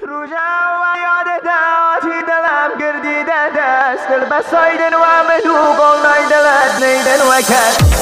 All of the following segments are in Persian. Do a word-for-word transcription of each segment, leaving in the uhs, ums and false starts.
روژم یادت آتی دلم گردیده دست دل بسایدن و منو قول نیدلت نیدن و کس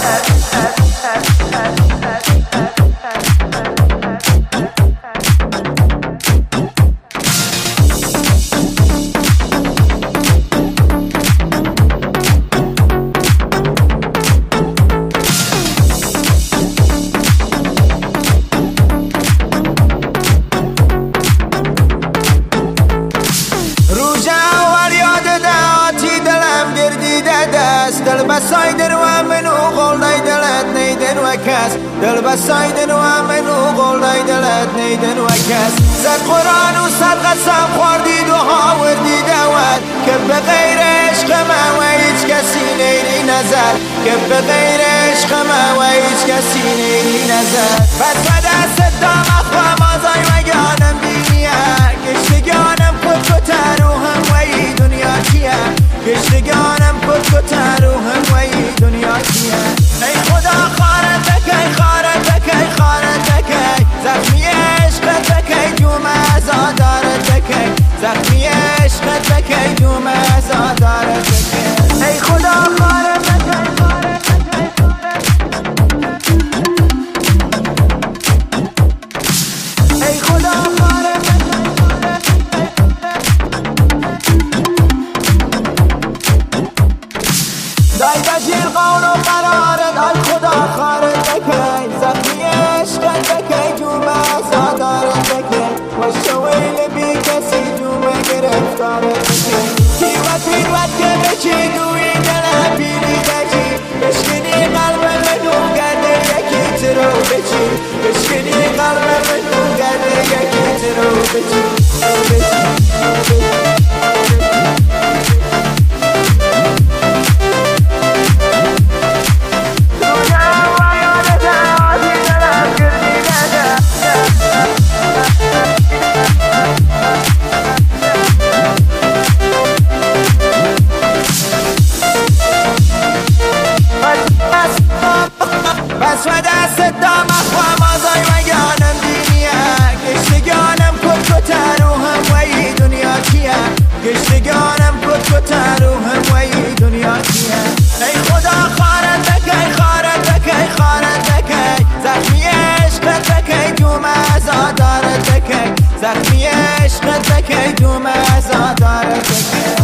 دل بسایدن و منو قول دلت نیدن و کس دل بسایدن و منو قول دلت نیدن و کس زد قرآن و صد قسم خوردی دوها وردی دوت که به غیر عشق من و هیچ کسی نیری نظر که به غیر عشق من و هیچ کسی نیری نظر پس به دست دام اخوام آزای مگانم بینیه گشتگانم کت کت روحم و ای دنیا کیه گشتگانم کت کت روحم و ای دنیا کیه ای خدا خارت بکی خارت بکی خارت بکی زخمی عشقت بکی جوم ازادارت بکی زخمی عشقت بکی جوم ازادارت بکی ای خدا خارت بکی خارت بکی ای خدا خارت دای بشیر قول و قرارت ای خدا خارت بکی زخمی عشقت بکی جوم ازادارت بکی و شویل بی کسی جوم گرفتارت بکی تیوت تیوت که بچی دوی دلم بیری بچی بشکنی قلب منو گرده یکی ترو بچی بشکنی قلب منو گرده یکی ترو بچی بس و دست دام اخوام آزای مگانم بینیه گشتگانم کت کت روحم و ای دنیا کیه گشتگانم کت کت روحم و ای دنیا کیه ای خدا خارت بکی خارت بکی خارت بکی زخمی عشقت بکی جوم ازادارت بکی زخمی عشقت بکی جوم ازادارت بکی